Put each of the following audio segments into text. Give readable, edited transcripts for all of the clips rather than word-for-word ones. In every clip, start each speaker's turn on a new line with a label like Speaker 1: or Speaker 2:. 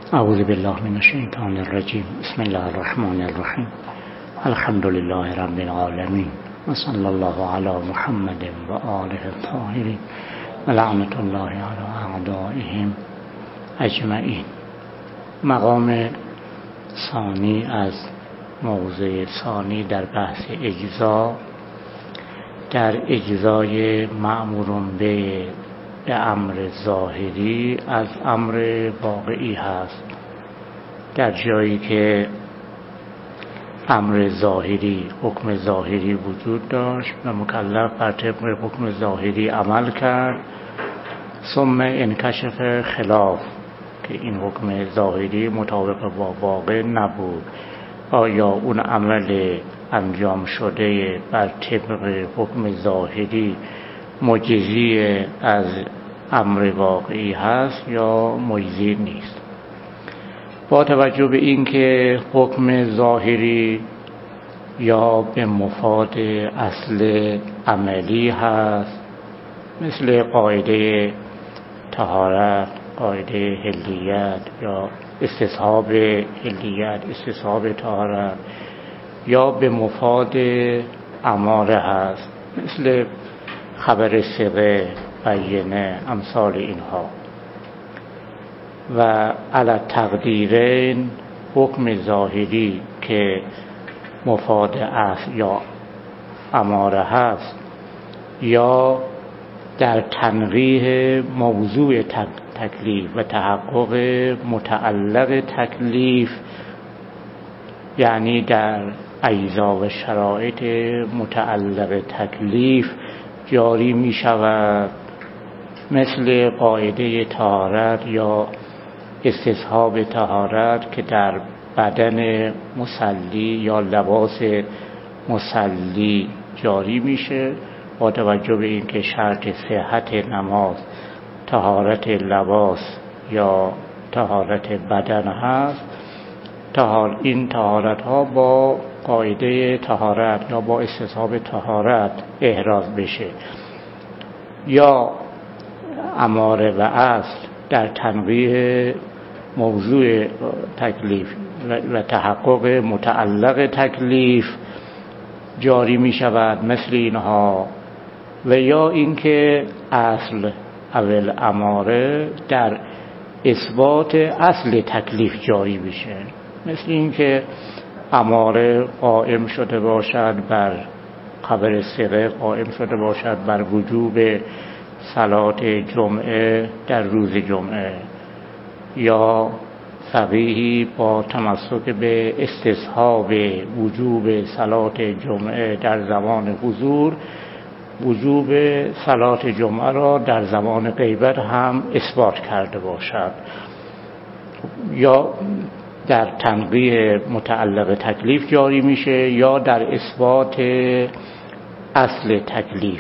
Speaker 1: اعوذ بالله من الشیطان الرجیم. بسم الله الرحمن الرحیم. الحمد لله رب العالمین و صلی الله علی محمد و آله الطاهرین و لعنت الله علی اعدائهم اجمعین. مقام ثانی از موضوع ثانی در بحث اجزا، در اجزای مأمور به امر ظاهری از امر واقعی هست. در جایی که امر ظاهری، حکم ظاهری وجود داشت و مکلف بر طبق حکم ظاهری عمل کرد، ثم انکشف خلاف که این حکم ظاهری مطابق با واقع نبود، آیا اون عمل انجام شده بر طبق حکم ظاهری مجزی از امر واقعی هست یا مجزی نیست؟ با توجه به اینکه حکم ظاهری یا به مفاد اصل عملی هست، مثل قاعده طهارت، قاعده حلیت یا استصحاب حلیت، استصحاب طهارت، یا به مفاد اماره هست، مثل خبر ثقه، بیینه، امثال اینها. و علی تقدیرین حکم ظاهری که مفاد اصل یا اماره هست، یا در تنقیح موضوع تکلیف و تحقق متعلق تکلیف، یعنی در اجزا و شرایط متعلق تکلیف جاری می شود، مثل قاعده طهارت یا استصحاب طهارت که در بدن مصلی یا لباس مصلی جاری میشه، با توجه به اینکه شرط صحت نماز طهارت لباس یا طهارت بدن هست. این طهارت ها با قاعده طهارت یا با استصحاب طهارت احراز بشه، یا اماره و اصل در تنقیح موضوع تکلیف و تحقق متعلق تکلیف جاری می شود، مثل اینها. و یا اینکه اصل اول اماره در اثبات اصل تکلیف جاری بشه، مثل اینکه اماره قائم شده باشد بر خبر ثقه، قائم شده باشد بر وجوب صلات جمعه در روز جمعه، یا فقیهی با تمسک به استصحاب وجوب صلات جمعه در زمان حضور، وجوب صلات جمعه را در زمان غیبت هم اثبات کرده باشد، یا در تنقیح متعلق تکلیف جاری میشه، یا در اثبات اصل تکلیف.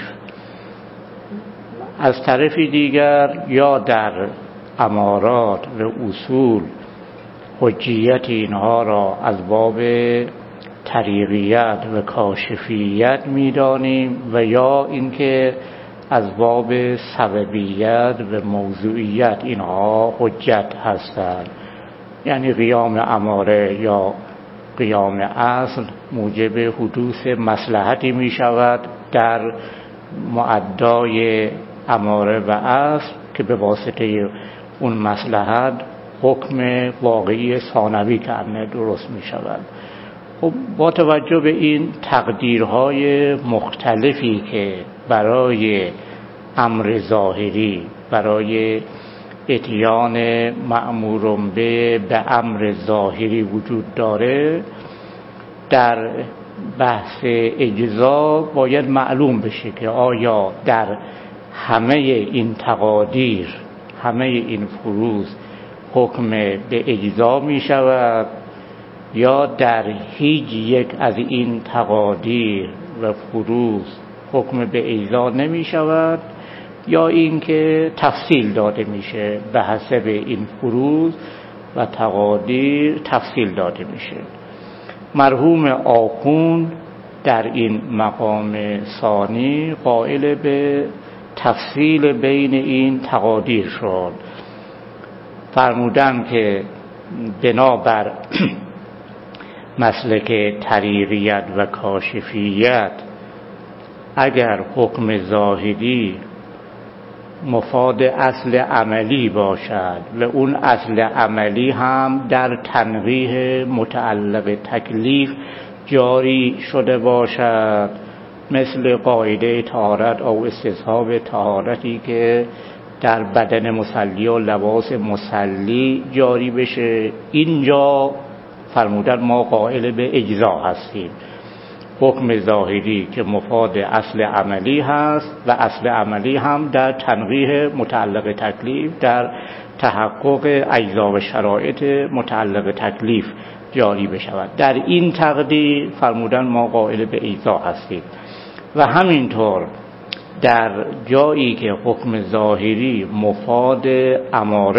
Speaker 1: از طرف دیگر یا در امارات و اصول حجیت اینها را از باب طریقیت و کاشفیت میدانیم، و یا اینکه از باب سببیت و موضوعیت اینها حجت هستند. یعنی قیام اماره یا قیام اصل موجب حدوث مصلحتی می شود در مؤدای اماره و اصل که به واسطه اون مصلحت حکم واقعی ثانوی که درست می شود. خب با توجه به این تقدیرهای مختلفی که برای امر ظاهری، برای اتیان مأمور به امر ظاهری وجود داره، در بحث اجزا باید معلوم بشه که آیا در همه این تقادیر، همه این فروض حکم به اجزا می شود، یا در هیچ یک از این تقادیر و فروض حکم به اجزا نمی شود، یا اینکه تفصیل داده میشه به حسب این فروض و تقادیر تفصیل داده میشه. مرحوم آخوند در این مقام ثانی قائل به تفصیل بین این تقادیر شد. فرمودن که بنابر مسلک طریقیت و کاشفیت اگر حکم ظاهری مفاد اصل عملی باشد و اون اصل عملی هم در تنقیح متعلق تکلیف جاری شده باشد، مثل قاعده طهارت او استصحاب طهارتی که در بدن مصلی و لباس مصلی جاری بشه، اینجا فرمودن ما قائل به اجزا هستیم. حکم ظاهری که مفاد اصل عملی هست و اصل عملی هم در تنقیح متعلق تکلیف در تحقق اجزا و شرایط متعلق تکلیف جاری بشود، در این تقدیر فرمودن ما قائل به اجزا هستیم. و همینطور در جایی که حکم ظاهری مفاد اماره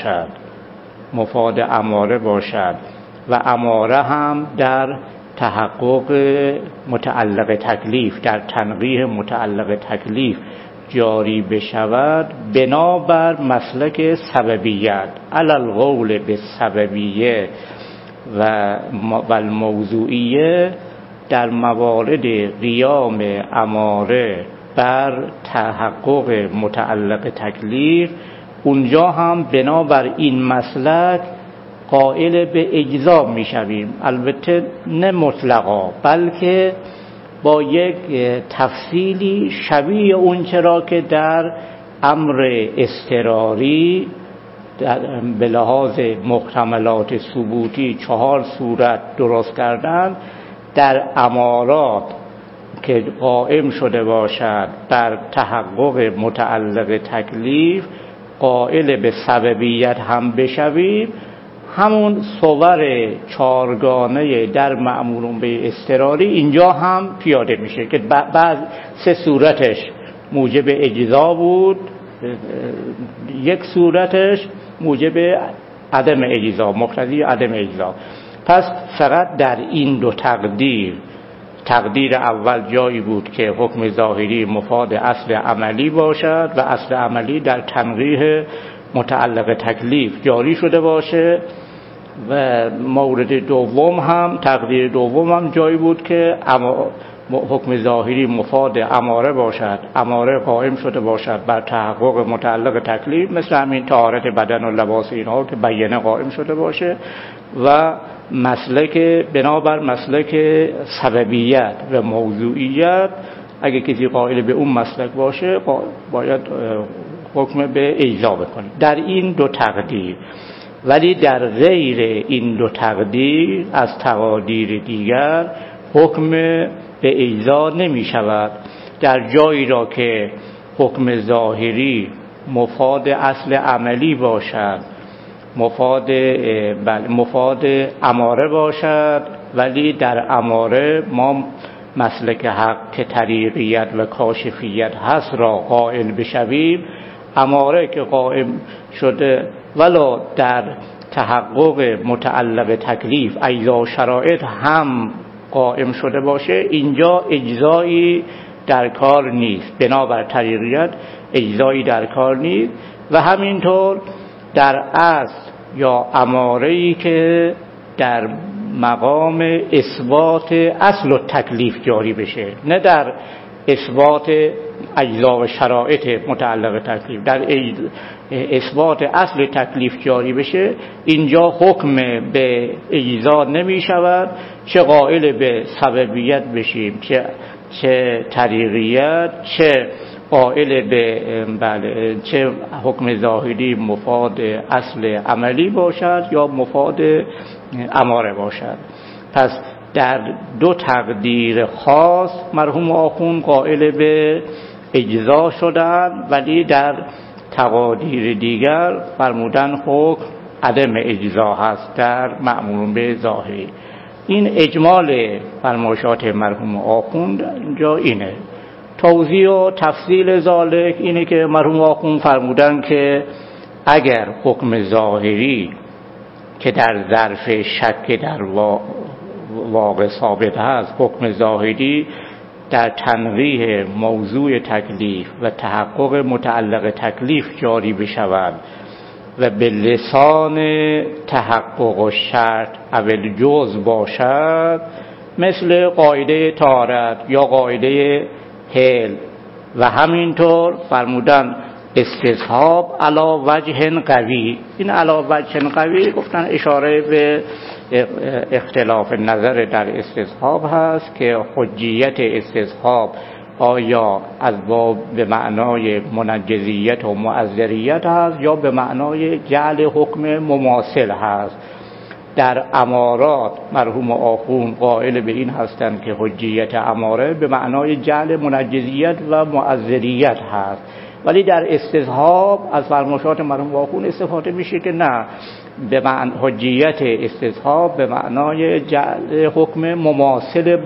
Speaker 1: باشد و اماره هم در تحقق متعلق تکلیف در تنقیح متعلق تکلیف جاری بشود، بنابر مسلک سببیت علی القول به سببیه و الموضوعیه، در موارد قیام اماره بر تحقق متعلق تکلیف، اونجا هم بنابر این مسلک قائل به اجزا میشویم، البته نه مطلقا بلکه با یک تفصیلی شبیه اون چرا که در امر اضطراری به لحاظ محتملات ثبوتی 4 صورت درست کردن، در امارات که قائم شده باشد بر تحقق متعلق تکلیف قائل به سببیت هم بشویم، همون صور 4گانه در مأمور به اضطراری اینجا هم پیاده میشه که بعد 3 صورتش موجب اجزا بود، 1 صورتش موجب عدم اجزا، مقتضی عدم اجزا. پس فقط در این 2 تقدیر اول جایی بود که حکم ظاهری مفاد اصل عملی باشد و اصل عملی در تنقیح متعلق تکلیف جاری شده باشه، و مورد دوم هم تقدیر دوم هم جایی بود که حکم ظاهری مفاد اماره باشد، اماره قائم شده باشد بر تحقق متعلق تکلیف، مثل همین طهارت بدن و لباس اینها که بیانه قائم شده باشه، و مسلک بنابر مسلک سببیت و موضوعیت اگه کسی قائل به اون مسلک باشه باید حکم به اجزا بکنه در این 2 تقدیر. ولی در غیر این 2 تقدیر از تقادیر دیگر حکم به اجزا نمی شود. در جایی را که حکم ظاهری مفاد اصل عملی باشد، مفاد اماره باشد، ولی در اماره ما مسلک حق که طریقیت و کاشفیت هست را قائل بشویم، اماره که قائم شده ولا در تحقق متعلق تکلیف اجزا و شرایط هم قائم شده باشه، اینجا اجزایی در کار نیست، بنابر طریقیت اجزایی در کار نیست. و همینطور در اصل یا اماره‌ای که در مقام اثبات اصل و تکلیف جاری بشه، نه در اثبات اجزا و شرایط متعلق تکلیف، در اثبات اصل تکلیف جاری بشه، اینجا حکم به اجزا نمی شود، چه قائل به سببیت بشیم چه طریقیت، چه قائل به چه حکم ظاهری مفاد اصل عملی باشد یا مفاد اماره باشد. پس در 2 تقدیر خاص مرحوم آخوند قائل به اجزا شدن، ولی در تقادیر دیگر فرمودن حکم عدم اجزا هست در مأمور به ظاهری. این اجمال فرمایشات مرحوم آخوند اینجا اینه. توضیح و تفصیل ذالک اینه که مرحوم آخوند فرمودن که اگر حکم ظاهری که در ظرف شک در واقع ثابت هست، حکم ظاهری در تنقیح موضوع تکلیف و تحقق متعلق تکلیف جاری بشود و به لسان تحقق و شرط اول جز باشد، مثل قاعده طهارت یا قاعده حل. و همینطور فرمودن استصحاب علی وجه قوی. این علی وجه قوی گفتن اشاره به اختلاف نظر در استصحاب هست که حجیت استصحاب آیا از باب به معنای منجزیت و معذریت هست یا به معنای جعل حکم مماثل هست. در امارات مرحوم آخوند قائل به این هستند که حجیت اماره به معنای جعل منجزیت و معذریت هست، ولی در استصحاب از فرمایشات مرحوم آخوند استفاده میشه که نه، به معنی حجیت استصحاب به معنای جعل حکم مماثل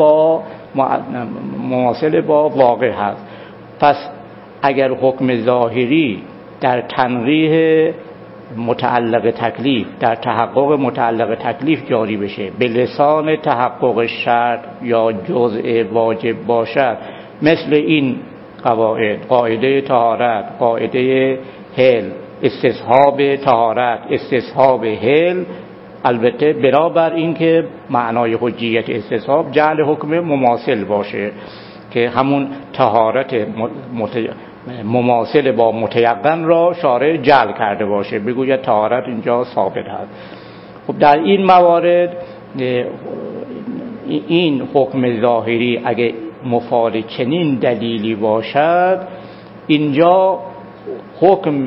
Speaker 1: با واقع هست. پس اگر حکم ظاهری در تنقیح متعلق تکلیف، در تحقق متعلق تکلیف جاری بشه، به لسان تحقق شرط یا جزء واجب باشد، مثل این قواعد، قاعده طهارت، قاعده حل، استصحاب طهارت، استصحاب حل، البته بنابر این که معنای حجیت استصحاب جعل حکم مماثل باشه که همون طهارت مماثل با متیقن را شارع جعل کرده باشه، بگوید طهارت اینجا ثابت هست. خب در این موارد این حکم ظاهری اگه مفاد چنین دلیلی باشد، اینجا حکم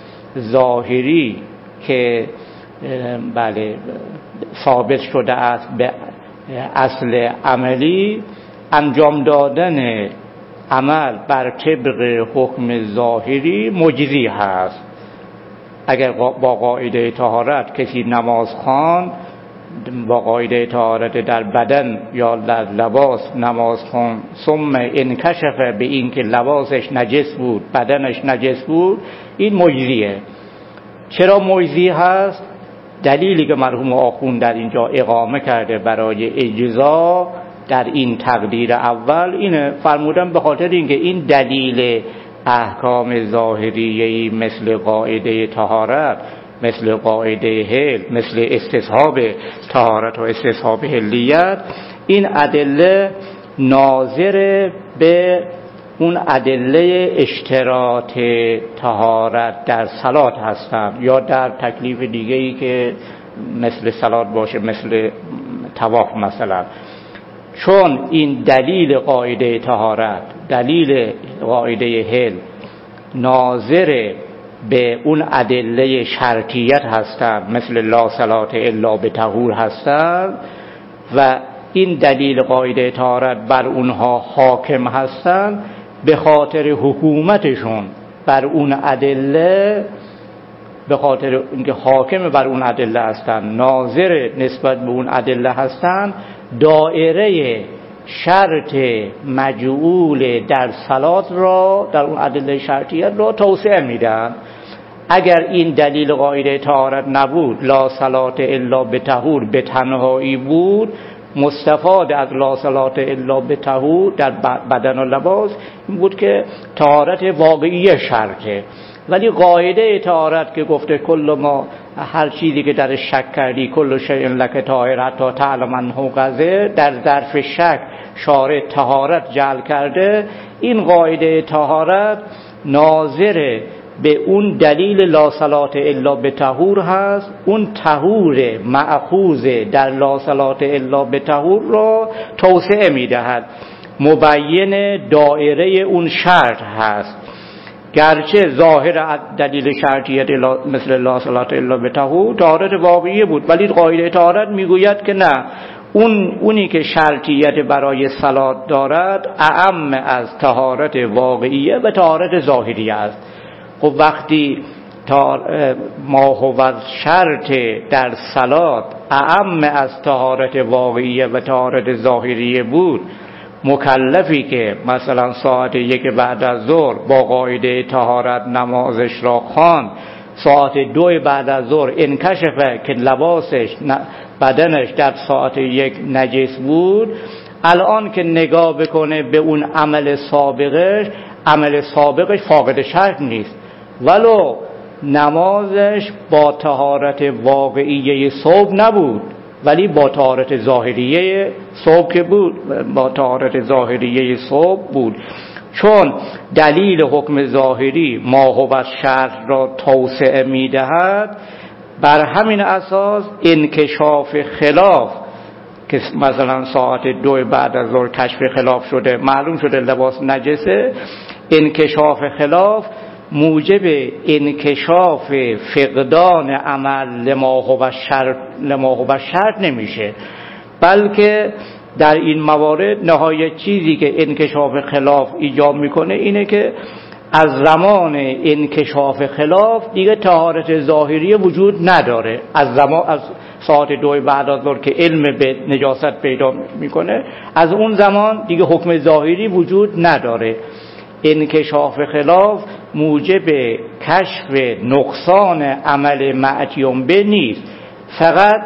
Speaker 1: ظاهری که بله ثابت شده است به اصل عملی، انجام دادن عمل بر طبق حکم ظاهری مجزی هست. اگر با قاعده طهارت کسی نماز خواند، با قاعده طهارت در بدن یا در لباس نماز خواند، ثم انکشف به این که لباسش نجس بود، بدنش نجس بود، این مجزیه. چرا مجزی هست؟ دلیلی که مرحوم آخوند در اینجا اقامه کرده برای اجزا در این تقدیر اول اینه، فرمودن به خاطر اینکه این دلیل احکام ظاهریه‌ای مثل قاعده طهارت، مثل قاعده حل، مثل استصحاب طهارت و استصحاب حلیت، این ادله ناظر به اون ادله اشتراط طهارت در صلات هستند یا در تکلیف دیگه‌ای که مثل صلات باشه، مثل طواف مثلا. چون این دلیل قاعده طهارت، دلیل قاعده حل ناظر به اون ادله شرطیت هستند، مثل لا صلات الا بطهور هستند، و این دلیل قاعده طهارت بر اونها حاکم هستند، به خاطر حکومتشون بر اون ادله، به خاطر اینکه حاکم بر اون ادله هستند، ناظر نسبت به اون ادله هستند، دایره شرط مجعول در صلات را، در اون ادله شرطیت را توسعه میدن. اگر این دلیل قاعده طهارت نبود، لا صلات الا بطهور به تنهایی بود، مستفاد از لا صلات الا بطهور در بدن و لباس این بود که طهارت واقعی شرطه. ولی قاعده طهارت که گفته کل ما، هر چیزی که در شک کردی، کل شیء لک طاهر حتی تعلم انه قذر، در ظرف شک شارع طهارت جعل کرده. این قاعده طهارت ناظر به اون دلیل لا صلات الا بطهور هست، اون طهور مأخوذ در لا صلات الا بطهور را توسعه میدهد، مبین دایره اون شرط هست. گرچه ظاهر دلیل شرطیت مثل لا صلات الا بطهور طهارت واقعی بود، ولی قاعده طهارت میگوید که نه، اونی که شرطیت برای صلات دارد اعم از طهارت واقعیه و طهارت ظاهریه است. خب وقتی ما هو شرط در صلات اعم از طهارت واقعیه و طهارت ظاهریه بود، مکلفی که مثلا ساعت 1 بعد از ظهر با قاعده طهارت نمازش را خواند، ساعت 2 بعد از ظهر انکشفه که لباسش بدنش در ساعت 1 نجس بود، الان که نگاه بکنه به اون عمل سابقش فاقد شرط نیست، ولو نمازش با طهارت واقعیه صبح نبود، ولی با طهارت ظاهریه صبح که بود، با طهارت ظاهریه صبح بود. چون دلیل حکم ظاهری ماه و شرح را توسعه می‌دهد، بر همین اساس انکشاف خلاف که مثلا ساعت 2 بعد از ظهر کشف خلاف شده، معلوم شده لباس نجسه، انکشاف خلاف موجب انکشاف فقدان عمل لماه و شرط نمیشه، بلکه در این موارد نهایت چیزی که انکشاف خلاف ایجاب میکنه اینه که از زمان انکشاف خلاف دیگه طهارت ظاهری وجود نداره. از ساعت 2 بعد از ظهر که علم به نجاست پیدا میکنه، از اون زمان دیگه حکم ظاهری وجود نداره. انکشاف خلاف موجب کشف نقصان عمل معتیون به نیست، فقط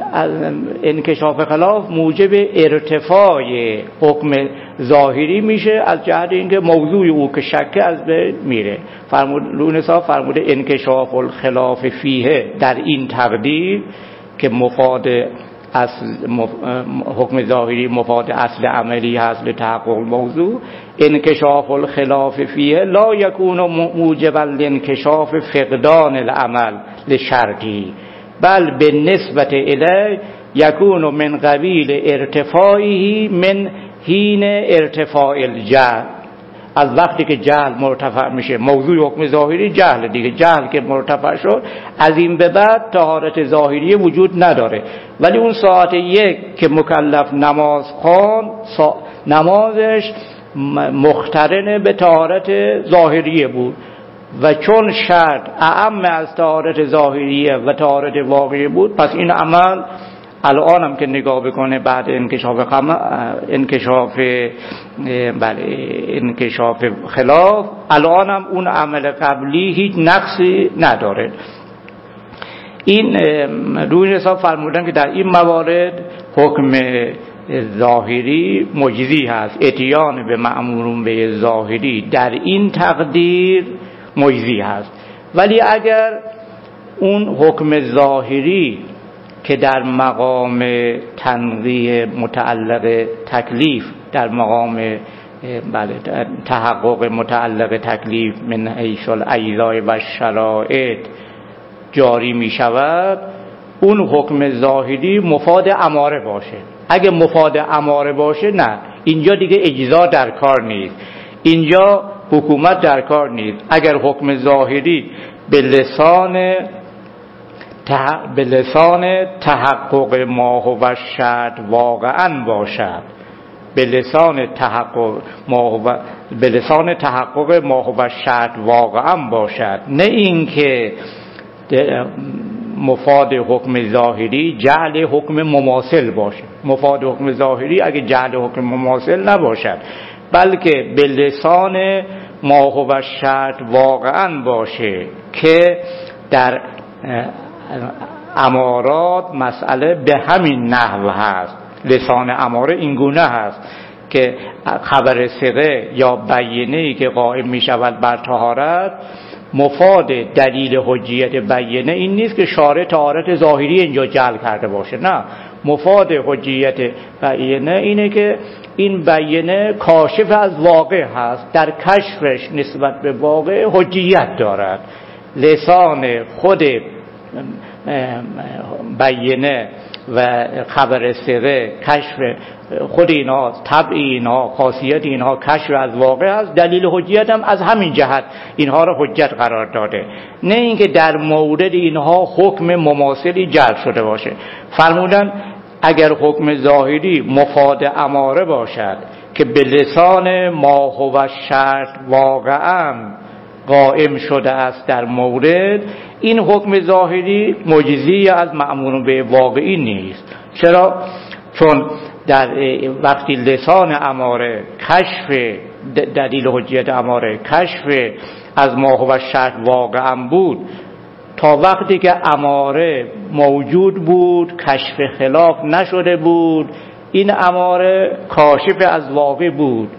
Speaker 1: انکشاف خلاف موجب ارتفاع حکم ظاهری میشه، از جهت اینکه موضوع او که شک از بین میره. لونسا فرموده انکشاف الخلاف فیه، در این تقدیر که مفاد اصل حکم ظاهری مفاد اصل عملی هست لتحقق موضوع، انکشاف الخلاف فیه لا یکون موجبا لانکشاف فقدان العمل لشرطی، بل به نسبت الی یکون من قبیل ارتفاعی من حین ارتفاع الجهل. از وقتی که جهل مرتفع میشه، موضوع حکم ظاهری جهل دیگه، جهل که مرتفع شد از این به بعد طهارت ظاهری وجود نداره. ولی اون ساعت 1 که مکلف نماز خوان، نمازش مقترن به طهارت ظاهریه بود و چون شرط اعم از طهارت ظاهریه و طهارت واقعی بود، پس این عمل الان هم که نگاه بکنه بعد انکشاف خلاف، الان هم اون عمل قبلی هیچ نقصی نداره. این روی حساب فرمودن که در این موارد حکم ظاهری مجزی هست، اتیان به مأمورون به ظاهری در این تقدیر مجزی هست. ولی اگر اون حکم ظاهری که در مقام تنقیح متعلق تکلیف، در مقام تحقق متعلق تکلیف من حیث الاجزاء و شرائط جاری می شود، اون حکم ظاهری مفاد اماره باشه. اگه مفاد اماره باشه نه، اینجا دیگه اجزا در کار نیست، اینجا حکومت در کار نیست. اگر حکم ظاهری به لسان تحقق ما هو شرط واقعا باشد، به لسان تحقق ما هو شرط واقعا باشد، نه اینکه مفاد حکم ظاهری جعل حکم مماثل باشه. مفاد حکم ظاهری اگه جعل حکم مماثل نباشد، بلکه به لسان ما هو شرط واقعا باشه که در امارات مسئله به همین نحو هست. لسان اماره این گونه هست که خبر ثقه یا بیینه‌ای که قائم می شود بر طهارت، مفاد دلیل حجیت بیینه این نیست که شارع طهارت ظاهری اینجا جعل کرده باشه، نه، مفاد حجیت بیینه اینه که این بیینه کاشف از واقع هست، در کشفش نسبت به واقع حجیت دارد. لسان خود بیینه و خبر ثقه، کشف خود اینها، طبع اینها، خاصیت اینها کشف از واقع است، دلیل حجیت هم از همین جهت اینها را حجت قرار داده، نه اینکه در مورد اینها حکم مماثلی جلب شده باشه. فرمودن اگر حکم ظاهری مفاد اماره باشد که به لسان ما هو شرط واقعا قائم شده است در مورد، این حکم ظاهری مجزی از مأمور به واقعی نیست. چرا؟ چون در وقتی لسان اماره کشف دلیل حجیت اماره کشف از ما هو شرط واقعا بود، تا وقتی که اماره موجود بود، کشف خلاف نشده بود، این اماره کاشف از واقع بود.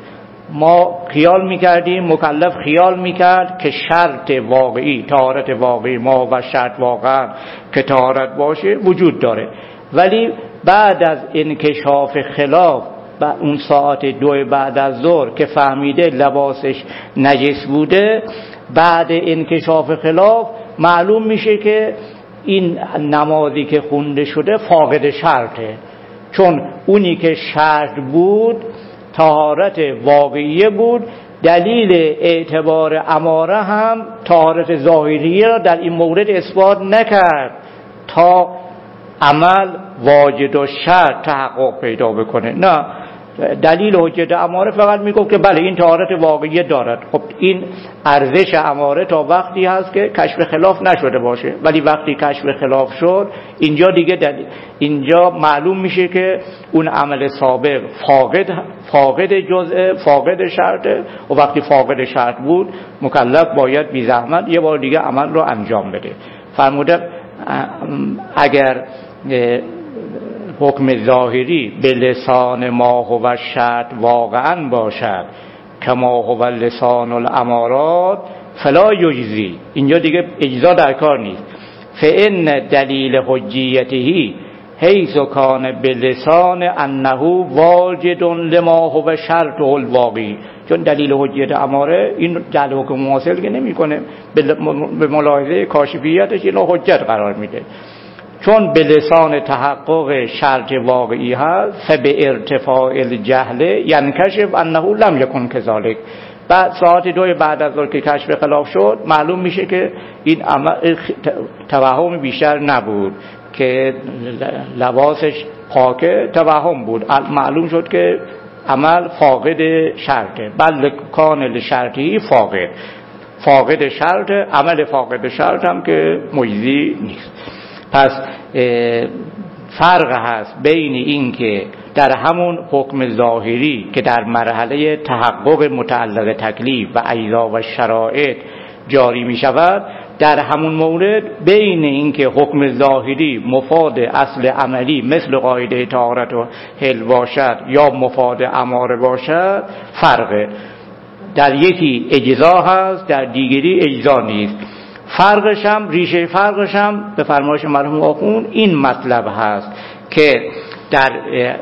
Speaker 1: ما خیال میکردیم، مکلف خیال میکرد که شرط واقعی، طهارت واقعی، ما و شرط واقعا که طهارت باشه وجود داره، ولی بعد از انکشاف خلاف و اون ساعت 2 بعد از ظهر که فهمیده لباسش نجس بوده، بعد انکشاف خلاف معلوم میشه که این نمازی که خونده شده فاقد شرطه، چون اونی که شرط بود طهارت واقعیه بود. دلیل اعتبار اماره هم طهارت ظاهریه را در این مورد اثبات نکرد تا عمل واجد و شرط تحقق پیدا بکنه. نه، دلیل حجت اماره فقط میگفت که بله این طهارت واقعی دارد. خب این ارزش اماره تا وقتی هست که کشف خلاف نشده باشه، ولی وقتی کشف خلاف شد اینجا دیگه اینجا معلوم میشه که اون عمل سابق فاقد جزء، فاقد شرطه، و وقتی فاقد شرط بود مکلف باید بی زحمت یه بار دیگه عمل رو انجام بده. فرموده اگر حکم ظاهری به لسان ما هو شرط واقعا باشد که ما هو لسان الامارات فلا یجزی، اینجا دیگه اجزا در کار نیست. فان دلیل حجیته حیث کان به لسان انه واجد لما هو شرط الواقعی، چون دلیل حجیت اماره این جعل حکم مواصل که نمی کنه، به ملاحظه کاشفیتش اینو حجت قرار میده، چون به لسان تحقق شرط واقعی هست. فبه ارتفاع الجهل ینکشف انه لم یکن کذالک، بعد ساعت 2 بعد از ظهر که کشف خلاف شد معلوم میشه که این توهم بیشتر نبود که لباسش پاکه، توهم بود، معلوم شد که عمل فاقد شرطه، بل کان شرطی فاقد شرط، عمل فاقد شرط هم که مجزی نیست. پس فرق هست بین این که در همون حکم ظاهری که در مرحله تحقق متعلق تکلیف و اجزا و شرایط جاری می شود، در همون مورد بین این که حکم ظاهری مفاد اصل عملی مثل قاعده طهارت و حل باشد یا مفاد اماره باشد فرقه. در یکی اجزا هست، در دیگری اجزا نیست. فرقش هم، ریشه فرقش هم به فرمایش مرحوم آخوند این مطلب هست که در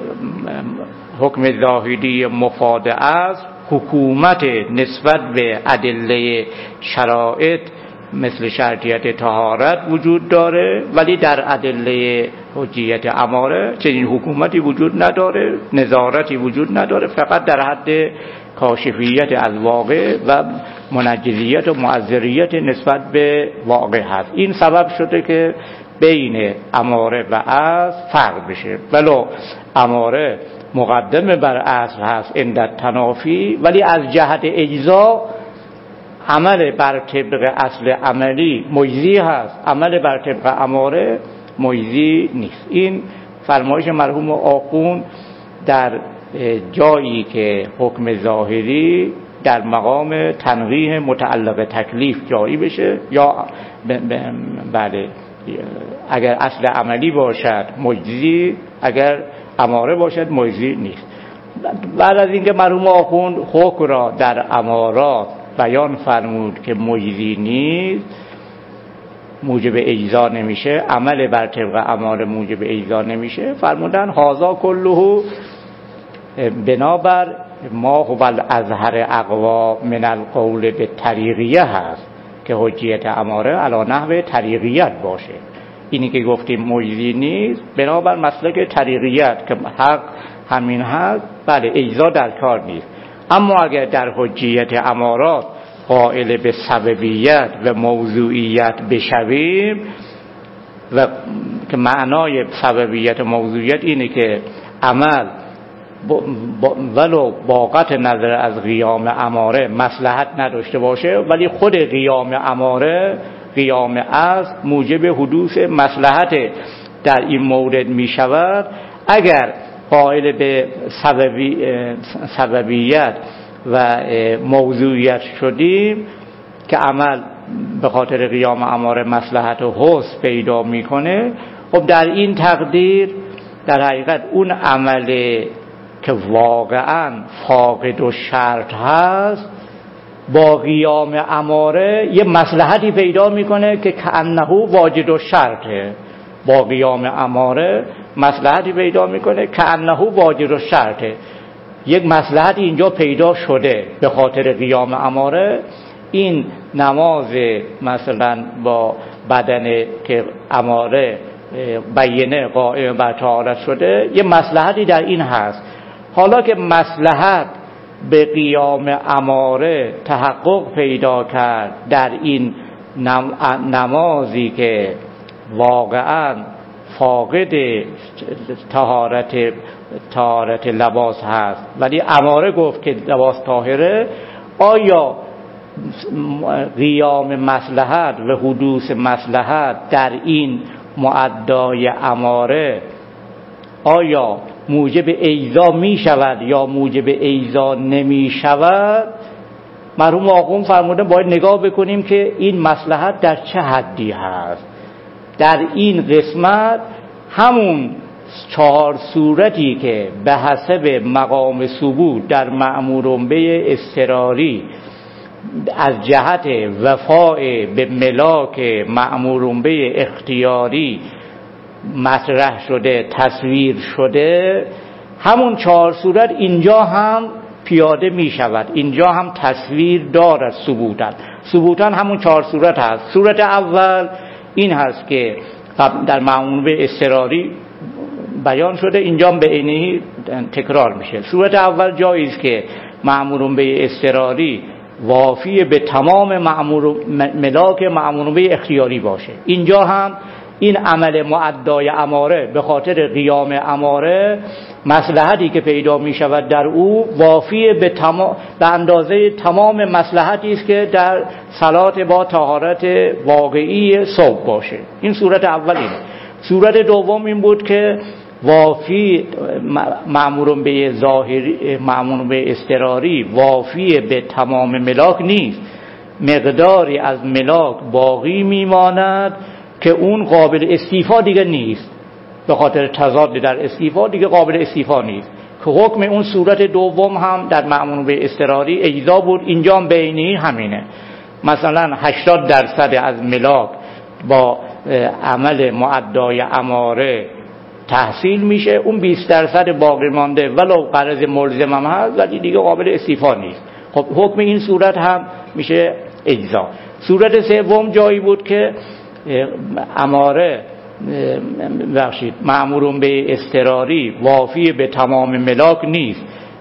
Speaker 1: حکم ظاهری مفاد است حکومت نسبت به ادله شرایط مثل شرطیت طهارت وجود داره، ولی در ادله حجیت اماره چنین حکومتی وجود نداره، نظارتی وجود نداره، فقط در حد کاشفیت از واقع و منجزیت و معذریت نسبت به واقع هست. این سبب شده که بین اماره و اصل فرق بشه، ولو اماره مقدم بر اصل هست عند تنافی، ولی از جهت اجزا عمل بر طبق اصل عملی مجزی هست، عمل بر طبق اماره مجزی نیست. این فرمایش مرحوم آخوند در جایی که حکم ظاهری در مقام تنقیح متعلق تکلیف جاری بشه، یا بله اگر اصل عملی باشد مجزی، اگر اماره باشد مجزی نیست. بعد از اینکه مرحوم آخوند حکم را در امارات بیان فرمود که مجزی نیست، موجب اجزا نمیشه، عمل بر طبق اماره موجب اجزا نمیشه، فرمودن هازا کله بنابر ما هو الازهر اقوا من القول به طریقیه هست که حجیت اماره علی نحو طریقیت باشه. اینی که گفتیم مجزی نیست بنابر مسلک طریقیت که حق همین هست، بله اجزا در کار نیست. اما اگر در حجیت امارات قائل به سببیت و موضوعیت بشویم، و که معنای سببیت و موضوعیت اینه که عمل ولو با قطع نظر از قیام اماره مصلحت نداشته باشه، ولی خود قیام اماره، قیام اصل موجب حدوث مصلحت در این مورد می شود. اگر قائل به سببیت و موضوعیت شدیم که عمل به خاطر قیام اماره مصلحت و حسن پیدا میکنه، خب در این تقدیر در حقیقت اون عمل که واقعا فاقد و شرط هست با قیام اماره یه مصلحتی پیدا میکنه که کأنه واجد و شرطه. با قیام اماره مصلحتی پیدا میکنه کأنه واجد و شرطه. یک مصلحتی اینجا پیدا شده به خاطر قیام اماره. این نماز مثلا با بدن که اماره بیینه قائم بر طهارت شده، یه مصلحتی در این هست. حالا که مصلحت به قیام اماره تحقق پیدا کرد در این نمازی که واقعا فاقد طهارت لباس هست ولی اماره گفت که لباس طاهره، آیا قیام مصلحت و حدوث مصلحت در این مؤدای اماره آیا موجب ایذا می شود یا موجب ایذا نمی شود؟ مرحوم آقوم فرموده باید نگاه بکنیم که این مصلحت در چه حدی هست. در این قسمت همون 4 صورتی که به حسب مقام ثبوت در مأمور به اضطراری از جهت وفاء به ملاک مأمور به اختیاری مطرح شده تصویر شده، همون 4 صورت اینجا هم پیاده می شود. اینجا هم تصویر دارد ثبوتاً همون 4 صورت هست. صورت اول این هست که در مأمور به اضطراری بیان شده، اینجا به عینی تکرار میشه. صورت اول جایی است که مأمور به اضطراری وافی به تمام ملاک مأمور به اختیاری باشه. اینجا هم این عمل مؤدای اماره به خاطر قیام اماره مصلحتی که پیدا می شود در او وافی به اندازه تمام مصلحتی است که در صلات با طهارت واقعی صبح باشه. این صورت اول اینه. صورت دوم این بود که وافی مأمور به ظاهری مأمور به اضطراری وافی به تمام ملاک نیست، مقداری از ملاک باقی میماند که اون قابل استیفا دیگه نیست، به خاطر تضاد در استیفا دیگه قابل استیفا نیست، که حکم اون صورت دوم هم در مأمور به اضطراری اجزا بود. اینجا هم بینی همینه. مثلا 80% از ملاک با عمل مؤدای اماره تحصیل میشه، اون 20% باقی مانده ولو قرض ملزم هم هست ولی دیگه قابل استیفا نیست. خب حکم این صورت هم میشه اجزا. صورت سوم جایی بود که اماره مأمور به اضطراری وافی به تمام ملاک نیست،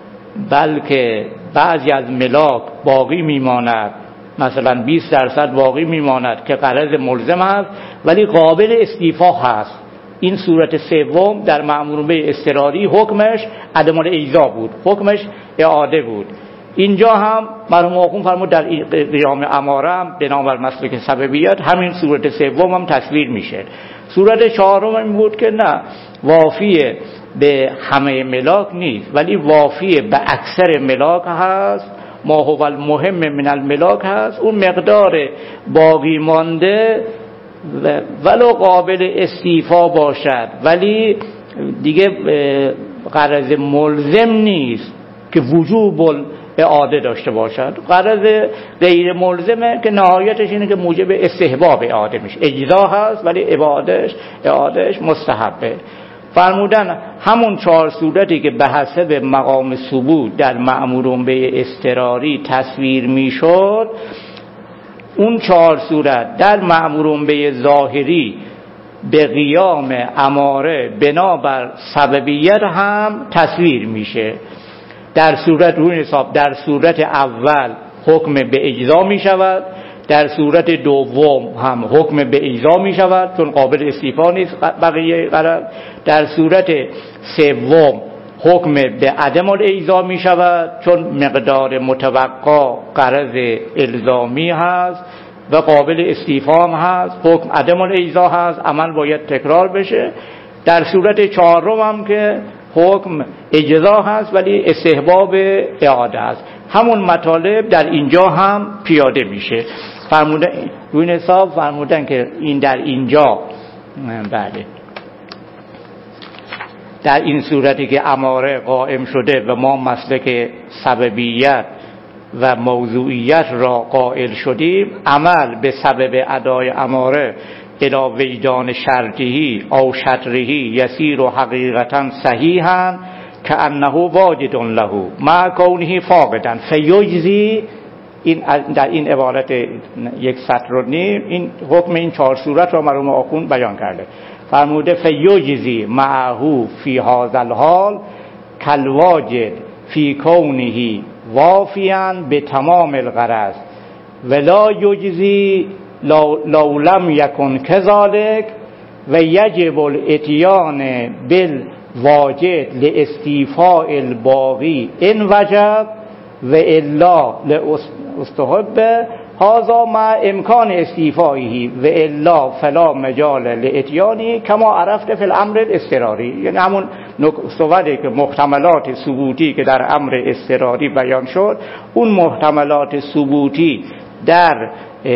Speaker 1: بلکه بعضی از ملاک باقی میماند، مثلا 20% باقی میماند که قرض ملزم هست ولی قابل استیفا هست. این صورت سوم در مأمور به اضطراری حکمش عدم الاجزا بود، حکمش اعاده بود. اینجا هم مرحوم آخوند فرمود در قیام اماره هم بنابر مسلک سببیت همین صورت سوم هم تصویر میشه. صورت چهارم این بود که نه، وافی به همه ملاک نیست ولی وافی به اکثر ملاک هست، ما هو المهم من الملاک هست، اون مقدار باقی مانده ولو قابل استیفا باشد ولی دیگه قرض ملزم نیست که وجوب اعاده داشته باشد، قرض غیر ملزمه که نهایتش اینه که موجب استحباب اعاده میشه، اجزا هست ولی اعادهش مستحبه. فرمودن همون 4 صورتی که به حسب مقام ثبوت در مأمور به اضطراری تصویر میشد، اون 4 صورت در مأمور به ظاهری به قیام اماره بنابر سببیت هم تصویر میشه. در صورت اول حکم به اجزا می شود، در صورت دوم هم حکم به اجزا می شود چون قابل استیفا نیست بقیه قرار، در صورت سوم حکم به عدم الاجزا می شود چون مقدار متوقع قرض الزامی هست و قابل استیفا هم هست، حکم عدم الاجزا هست، عمل باید تکرار بشه. در صورت چهارم هم که حکم اجزا هست ولی استحباب اعاده است. همون مطالب در اینجا هم پیاده میشه. فرمودن روی حساب فرمودن که این در اینجا بله در این صورتی که اماره قائم شده و ما مسلک سببیت و موضوعیت را قائل شدیم، عمل به سبب ادای اماره الى وجدان شرطهی او شطرهی یسیر و حقیقتا صحیحا که انه واجد له مع کونه فاقدا فیجزی. این در این عبارت یک سطر و نیم این حکم این 4 صورت را مرحوم آخوند بیان کرده. فرموده فیجزی معه فی هذا الحال کالواجد فی کونه وافیاً به تمام الغرض ولا یجزی لو لم یکن کذالک و یجب الاتیان بالواجد لاستیفاء الباقی ان وجب و الا لاستحب هذا مع امکان استیفائه و الا فلا مجال لاتیانی کما عرفت فی الامر الاضطراری. یعنی همون نکته که محتملات ثبوتی که در امر اضطراری بیان شد، اون محتملات ثبوتی در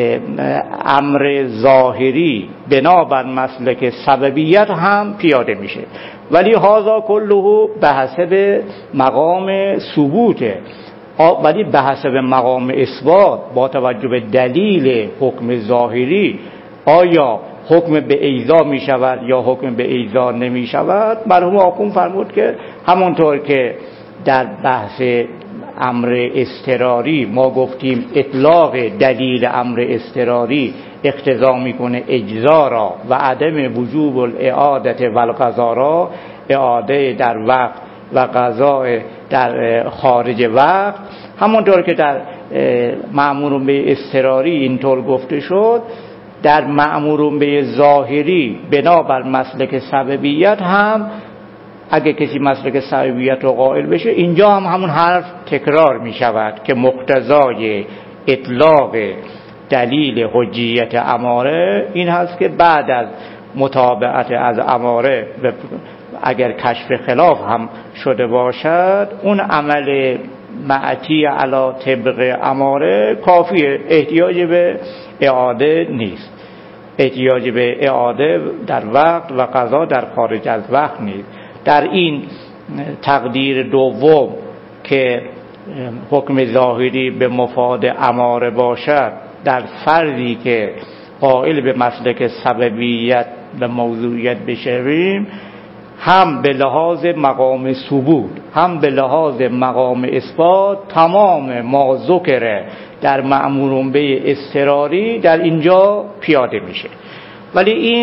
Speaker 1: امر ظاهری بنابر مسلک سببیت هم پیاده میشه. ولی هذا کله به حسب مقام ثبوته، ولی به حسب مقام اثبات با توجه به دلیل حکم ظاهری آیا حکم به ایذا می شود یا حکم به ایذا نمی شود. مرحوم آخوند فرمود که همونطور که در بحث امر اضطراری ما گفتیم اطلاق دلیل امر اضطراری اقتضا میکنه اجزا را و عدم وجوب الاعاده و القضا را، اعاده در وقت و قضا در خارج وقت. همونطور که در مأمور به اضطراری اینطور گفته شد، در مأمور به ظاهری بنابر مسلک سببیت هم اگه کسی مسلک سببیت رو قائل بشه، اینجا هم همون حرف تکرار می شود که مقتضای اطلاق دلیل حجیت اماره این هست که بعد از متابعت از اماره اگر کشف خلاف هم شده باشد، اون عمل معتی علی طبق اماره کافیه، احتیاج به اعاده نیست، احتیاج به اعاده در وقت و قضا در خارج از وقت نیست. در این تقدیر دوم که حکم ظاهری به مفاد اماره باشد، در فرضی که قائل به مسلک سببیت و موضوعیت بشویم، هم به لحاظ مقام ثبوت هم به لحاظ مقام اثبات تمام ما ذکر در مأمور به اضطراری در اینجا پیاده میشه. ولی این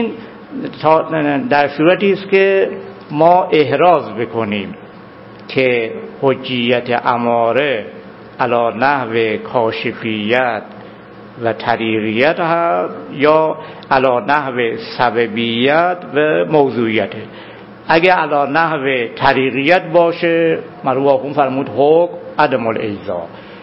Speaker 1: در صورتی است که ما احراز بکنیم که حجیت اماره علی نحو کاشفیت و طریقیت هست یا علی نحو سببیت و موضوعیت. اگر علی نحو طریقیت باشه، مرحوم آخوند فرمود حکم عدم الایذا.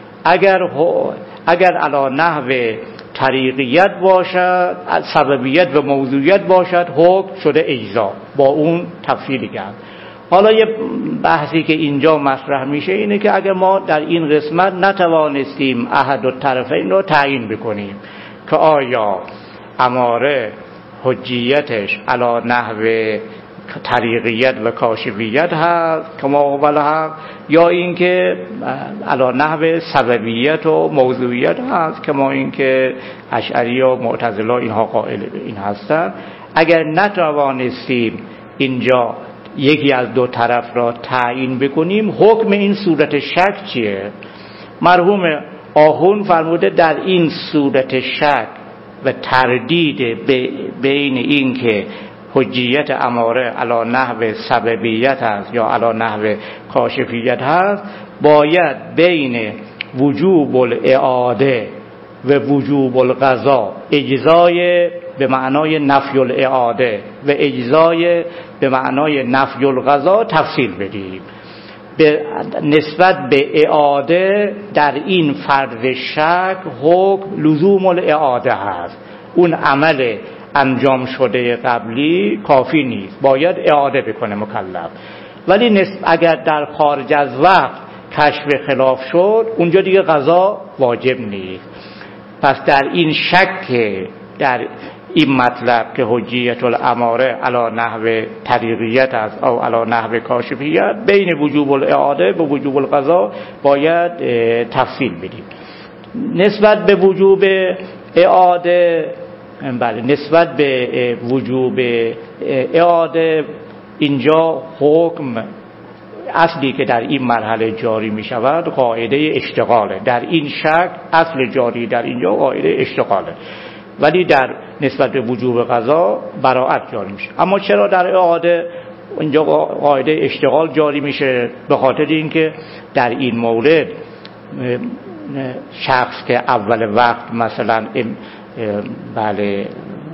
Speaker 1: اگر علی نحو طریقیت باشد، سببیت و موضوعیت باشد، حکم شده ایذا با اون تفصیلی کرد. حالا یه بحثی که اینجا مطرح میشه اینه که اگر ما در این قسمت نتوانستیم احد الطرفین رو تعیین بکنیم که آیا اماره حجیتش علی نحو طریقیت و کاشفیت هست که ما حق، یا اینکه علی نحو سببیت و موضوعیت هست که ما اینکه اشعری و معتزله اینها قائل این هستند. اگر نتوانستیم اینجا یکی از دو طرف را تعیین بکنیم، حکم این صورت شک چیه؟ مرحوم آخوند فرموده در این صورت شک و تردید بین این که حجیت اماره علی نحو سببیت هست یا علی نحو کاشفیت هست، باید بین وجوب الاعاده و وجوب القضا، اجزای به معنای نفی الاعاده و اجزای به معنای نفی القضا تفصیل بدیم. به نسبت به اعاده در این فرض شک حکم لزوم الاعاده هست، اون عمل انجام شده قبلی کافی نیست، باید اعاده بکنه مکلف. ولی اگر در خارج از وقت کشف خلاف شد، اونجا دیگه قضا واجب نیست. پس در این شک در این مطلب که حجیت الاماره علی نحو طریقیت است او علی نحو کاشفیت، بین وجوب الاعاده به وجوب القضا باید تفصیل بدیم. نسبت به وجوب اعاده، بله، نسبت به وجوب اعاده اینجا حکم اصلی که در این مرحله جاری می شود قاعده اشتغاله. در این شک اصل جاری در اینجا قاعده اشتغاله، ولی در نسبت به وجوب قضا براءت جاری میشه. اما چرا در اعاده اینجا قاعده اشتغال جاری میشه؟ به خاطر اینکه در این مورد شخص که اول وقت مثلا بله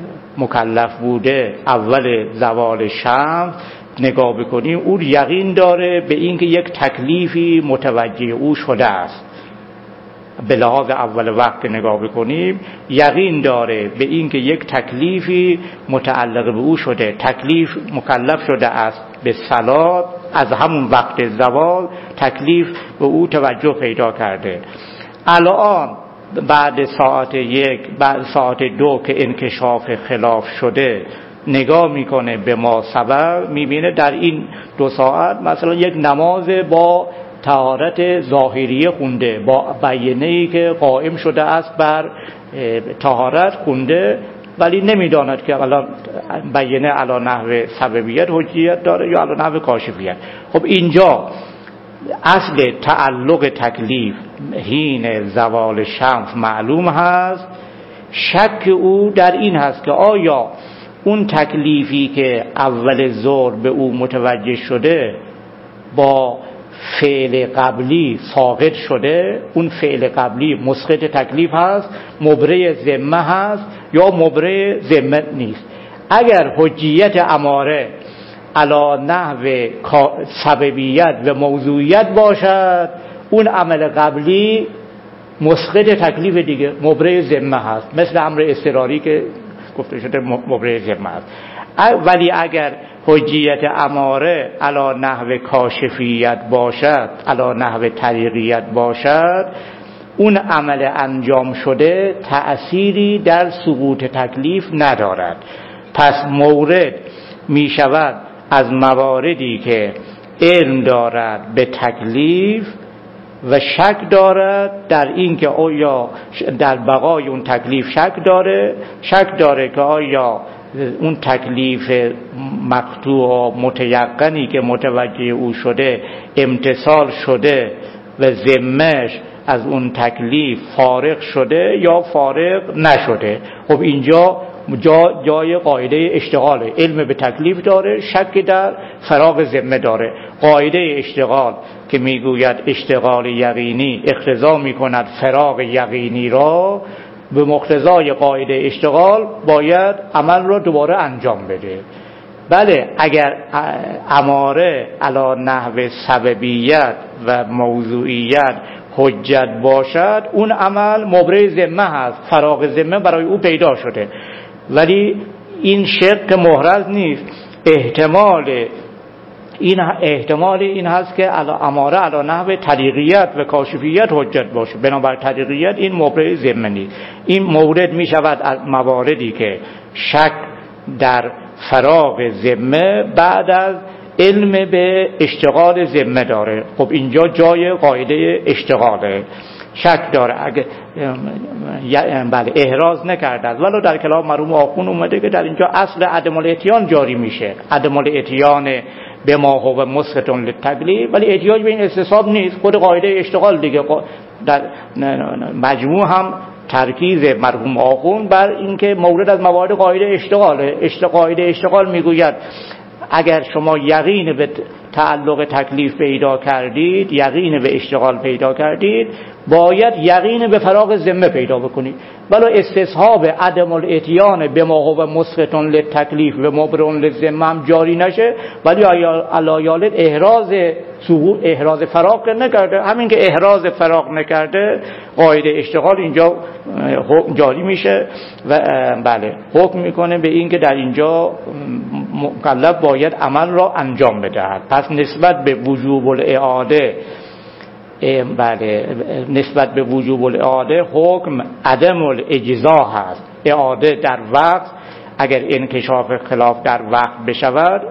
Speaker 1: مکلف بوده، اول زوال شمس نگاه بکنیم، او یقین داره به اینکه یک تکلیفی متوجه او شده است. به لحاظ اول وقت نگاه بکنیم یقین داره به اینکه یک تکلیفی متعلق به او شده، تکلیف مکلف شده است به صلات، از همون وقت زوال تکلیف به او توجه پیدا کرده. الان بعد ساعت 1 بعد ساعت 2 که انکشاف خلاف شده نگاه میکنه به ما سبب، میبینه در این 2 ساعت مثلا یک نماز با طهارت ظاهریه خونده، با بیانه‌ای که قائم شده است بر طهارت خونده، ولی نمیداند که الان بیانه علی نحو سببیت حجیت داره یا علی نحو کاشفیت. خب اینجا اصل تعلق تکلیف حین زوال شمس معلوم هست. شک او در این هست که آیا اون تکلیفی که اول ظهر به او متوجه شده با فعل قبلی ساقط شده، اون فعل قبلی مسقط تکلیف هست، مبرئ ذمه هست یا مبرئ ذمه نیست. اگر حجیت اماره علی نحو سببیت و موضوعیت باشد، اون عمل قبلی مسقط تکلیف دیگه، مبرئ ذمه هست، مثل امر اضطراری که گفته شده مبرئ ذمه هست. ولی اگر حجیت اماره علی نحو کاشفیت باشد، علی نحو طریقیت باشد، اون عمل انجام شده تأثیری در سقوط تکلیف ندارد. پس مورد می شود از مواردی که علم دارد به تکلیف و شک دارد در این که آیا در بقای اون تکلیف شک داره که آیا اون تکلیف مقطوع متیقنی که متوجه او شده امتثال شده و ذمه‌اش از اون تکلیف فارغ شده یا فارغ نشده. خب اینجا جای قاعده اشتغاله، علم به تکلیف داره، شک در فراغ ذمه داره. قاعده اشتغال که میگوید اشتغال یقینی اقتضا میکند فراغ یقینی را، به مقتضای قاعده اشتغال باید عمل را دوباره انجام بده. بله، اگر اماره علی نحو سببیت و موضوعیت حجت باشد، اون عمل مبرئ ذمه هست، فراغ ذمه برای او پیدا شده. ولی این شق محرز نیست. احتمال این هست که اماره علی نحو طریقیت و کاشفیت حجت باشه، بنابر طریقیت این مبرئ ذمه نیست. این مورد می شود از مواردی که شک در فراغ ذمه بعد از علم به اشتغال ذمه داره. خب اینجا جای قاعده اشتغاله. شک داره، اگه بله احراز نکرده است، ولو در کلام مرحوم آخوند اومده که در اینجا اصل عدم الاتیان جاری میشه، عدم الاتیان به ما هو مسقط للتکلیف، ولی احتیاج به این استصحاب نیست، خود قاعده اشتغال دیگه. در مجموع هم ترکیز مرحوم آخوند بر اینکه مورد از موارد قاعده اشتغاله. قاعده اشتغال میگوید اگر شما یقین به تعلق تکلیف پیدا کردید، یقین به اشتغال پیدا کردید، باید یقین به فراغ ذمه پیدا بکنید. ولو استصحاب عدم الاتیان به ما هو مسقط للتکلیف و مبرئ للذمه هم جاری نشه، ولی علایالد احراز فراغ نکرده. همین که احراز فراغ نکرده، قاعده اشتغال اینجا جاری میشه و بله حکم میکنه به این که در اینجا مکلف باید عمل را انجام بدهد. پس نسبت به وجوب الاعاده، بله نسبت به وجوب الاعاده حکم عدم الاجزا هست. اعاده در وقت اگر انکشاف خلاف در وقت بشود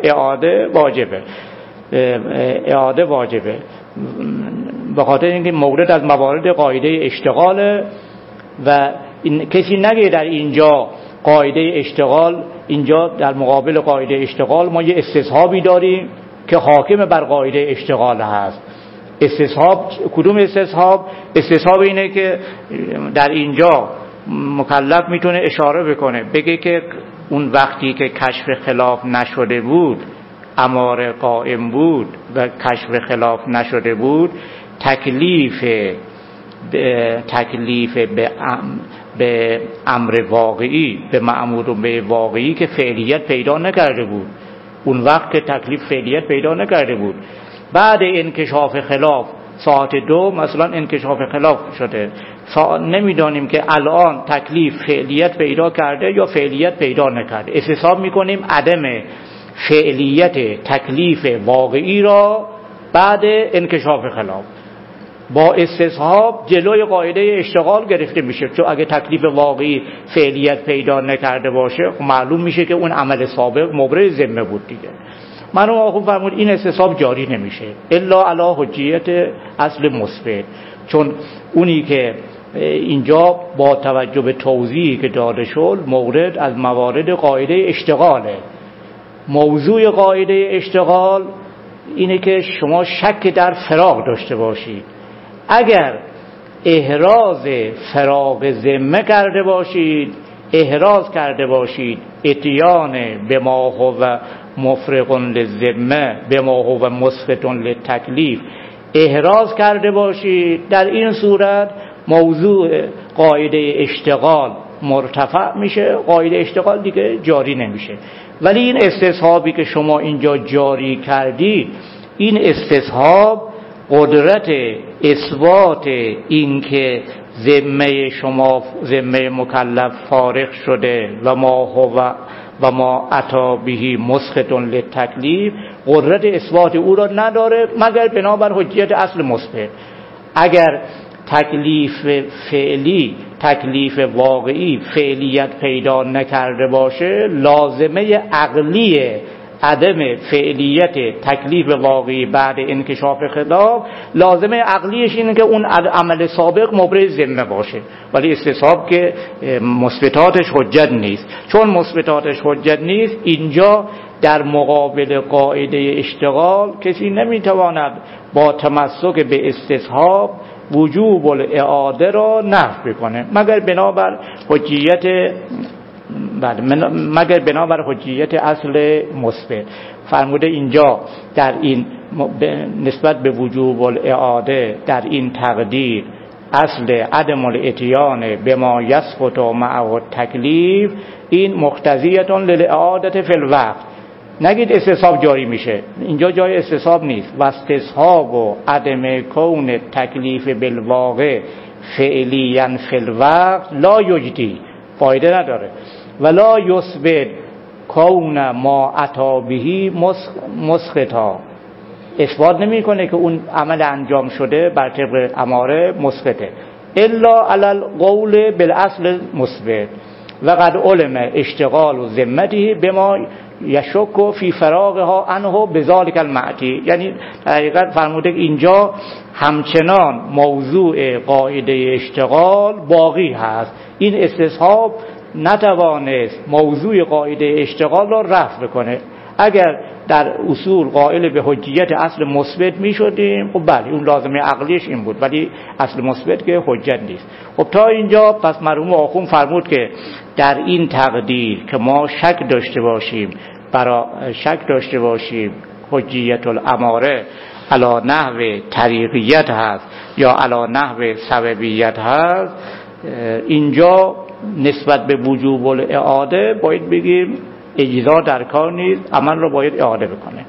Speaker 1: اعاده واجبه به خاطر اینکه مورد از موارد قاعده اشتغاله و کسی نگه در اینجا قاعده اشتغال، اینجا در مقابل قاعده اشتغال ما یه استصحابی داریم که حاکم بر قاعده اشتغال هست. استصحاب کدوم استصحاب؟ استصحاب اینه که در اینجا مکلف میتونه اشاره بکنه بگه که اون وقتی که کشف خلاف نشده بود، اماره قائم بود و کشف خلاف نشده بود، تکلیف به امر واقعی، به مأمور به واقعی که فعلیت پیدا نکرده بود، اون وقت که تکلیف فعلیت پیدا نکرده بود، بعد انکشاف خلاف ساعت 2 مثلا انکشاف خلاف شده، نمیدانیم که الان تکلیف فعلیت پیدا کرده یا فعلیت پیدا نکرده، استصحاب میکنیم عدم فعلیت تکلیف واقعی را بعد انکشاف خلاف. با استصحاب جلوی قاعده اشتغال گرفته میشه، چون اگه تکلیف واقعی فعلیت پیدا نکرده باشه معلوم میشه که اون عمل سابق مبرز ذمه بود دیگه. مرحوم آخوند فرمود این استصحاب جاری نمیشه الا علی حجیت اصل مثبت، چون اونی که اینجا با توجه به توضیحی که داده شد مورد از موارد قاعده اشتغاله. موضوع قاعده اشتغال اینه که شما شک در فراغ داشته باشید. اگر احراز فراغ ذمه کرده باشید، احراز کرده باشید اتیان به ما هو مفرغ للذمه به ما هو مسقط للتکلیف، احراز کرده باشید، در این صورت موضوع قاعده اشتغال مرتفع میشه، قاعده اشتغال دیگه جاری نمیشه. ولی این استصحابی که شما اینجا جاری کردید، این استصحاب قدرت اثبات این که ذمه شما، ذمه مکلف فارغ شده و ما اتی به مسقط للتکلیف، قدرت اثبات او را نداره مگر بنابر حجیت اصل مثبت. اگر تکلیف فعلی، تکلیف واقعی فعلیت پیدا نکرده باشه، لازمه عقلی عدم فعلیت تکلیف واقعی بعد انکشاف خلاف، لازمه عقلیش اینه که اون عمل سابق مبرز ذمه باشه. ولی استصحاب که مثبتاتش حجت نیست، چون مثبتاتش حجت نیست اینجا در مقابل قاعده اشتغال کسی نمیتواند با تمسک به استصحاب وجوب الاعاده را نفی بکنه مگر بنابر حجیت اصل مثبت. فرموده اینجا در این نسبت به وجوب الاعاده در این تقدیر اصل عدم الاتیان به ما یسقط معه تکلیف این مقتضیه للاعاده فی الوقت. نگید استصحاب جاری میشه، اینجا جای استصحاب نیست. و استصحاب و عدم کون تکلیف بالواقع فعلیاً فی الوقت لا یجدی، فایده نداره. ولا یثبت کون ما اتی به مسقطا، اثبات نمیکنه که اون عمل انجام شده بر طبق اماره مسقطه. الا علی القول بالاصل مثبت و قد علم اشتغال و ذمته بما یشک فی فراغها عنه بذلک المعتی. یعنی در حقیقت فرموده اینجا همچنان موضوع قاعده اشتغال باقی هست. این استصحاب نتوانست موضوع قاعده اشتغال را رفع بکنه. اگر در اصول قائل به حجیت اصل مثبت می شدیم خب بله اون لازمه عقلیش این بود، ولی اصل مثبت که حجت نیست. خب تا اینجا پس مرحوم آخوند فرمود که در این تقدیر که ما شک داشته باشیم حجیت الاماره علی نحو طریقیت هست یا علی نحو سببیت هست، اینجا نسبت به وجوب الاعاده باید بگیم اجزا در کار نیست، عمل رو باید اعاده بکنه.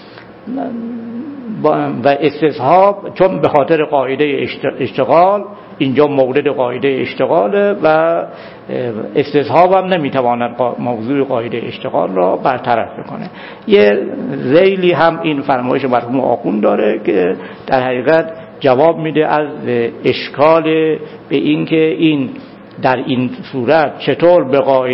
Speaker 1: و استصحاب چون به خاطر قاعده اشتغال اینجا مورد قاعده اشتغاله و استصحاب هم نمیتواند موضوع قاعده اشتغال را برطرف بکنه. یه ذیلی هم این فرمایش مرحوم آخوند داره که در حقیقت جواب میده از اشکال به این که این در این صورت چطور به قاعده